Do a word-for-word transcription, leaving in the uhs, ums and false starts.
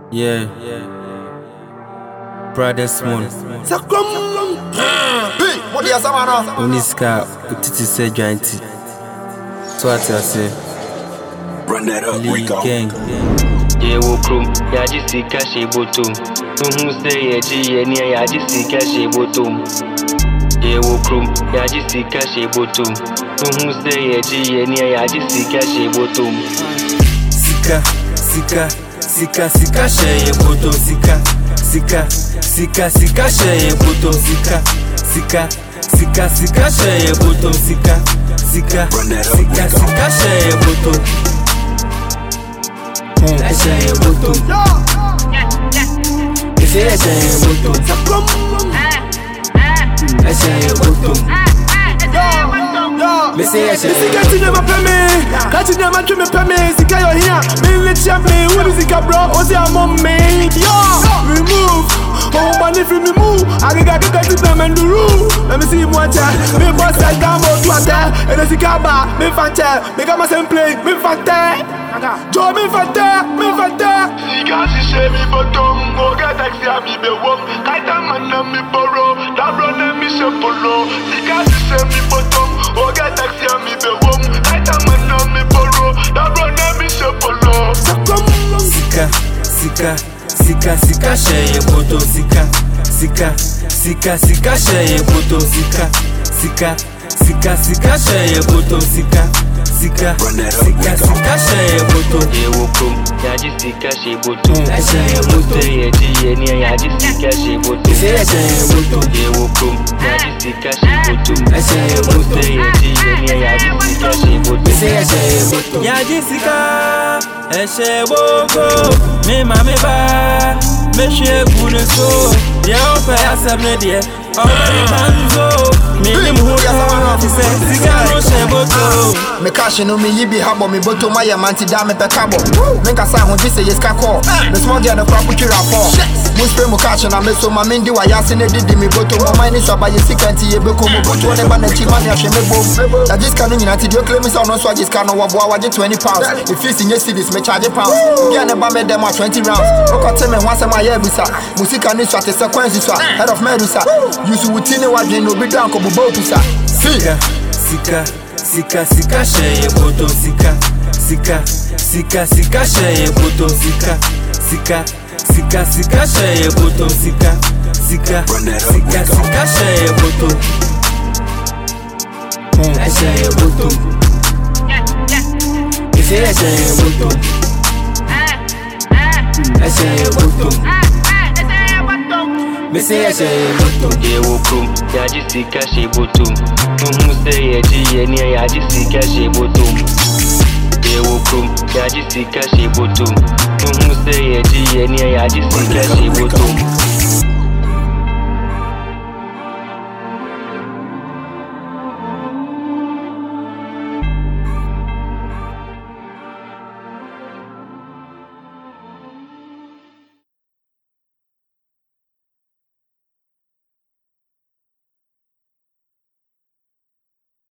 Yeah. Brothers one. Sakram. Hey, what do you say, man? Uniska utiti se jointi. So what you say? Run that up, Lee Rico. gang. Yeah, wo krum, ya ji sika she botom. Nuhu se ye ji ye ni ya ji sika she botom. Yeah, wo krum, ya ji sika she botom. Nuhu se ye ji ye ni ya ji sika she botom. Sika, sika, sika, sika she ye botom. Sika, sika, sika, sika she ye botom. Sika, sika, sika, sika she ye botom. Sika, sika, sika, sika she ye botom. I say a bottom. I say I say a bottom. I say a bottom. Me say I say a bottom. Sika never pay me. Catch never to me pay me. Sika you here. Me let you me. Who is Sika bro? What's your mom me? Yo, remove. Oh, but if you move, I can get the them and the room. Let me see what I me boss I down about to attack. And the Sika bar, me fanta. Me got my same play, me fanta. Joe me fanta, me fanta. Sika si se mi bottom, go get taxi a mi be wom. Kaita man na mi borrow, that run na mi se polo. Sika si se mi bottom, go get taxi a mi be wom. Kaita man na mi borrow, that run na mi se polo. Sika, sika, sika, sika she ye bottom. Sika, sika, sika, sika she ye bottom. Sika, sika, sika, sika she ye bottom. Sika. Sika, sika, sika she ye botom. Yeah, wo krum, ya ji sika she botom. I say ye botom. Ye ji ye ni ya ji sika she botom. Say I say ye botom. Yeah, wo krum, ya ji sika she botom. I say ye botom. Ye ji ye ni ya ji sika she botom. Say I say ye botom. Ya ji sika, e she boko. Me ma me ba, me she kune so. Ye ope ya semne die. Already manzo. Me ni muhuya say sika no she botom. Me cash no me yibi habo me boto my manti da me pe cabo. Me ka sa ho dise yes ka call. Me small girl no kwa putira for. Mo spray mo cash na me so ma mendi wa yase ne didi me boto mo mine so ba yesi kanti ye be ko mo boto ne ba na chi man ya hwe me bom. Da this can nyina ti dio claim say no so this can no wa boa wa twenty pounds. If you see cities me charge pounds. Girl ne ba me dem a twenty rounds. O ka tell me one say my year bisa. Musika ni so te sequence so. Head of Medusa. You su wutine wa dwen no be down ko bo pusa. Sika, sika, sika, sika she ye botom. Sika, sika, sika, sika she ye botom. Sika, sika, sika, sika she ye botom. Sika, sika, sika, sika she ye botom. I say ye botom. I say I say ye botom. I say ye botom. Me say I say ye botom. Yeah, wo krum, ya ji sika she botom. Nuhu se ye ji ye ni ya ji sika she botom. Yeah, wo krum, ya ji sika she botom. Nuhu se ye ji ye ni ya ji sika she botom.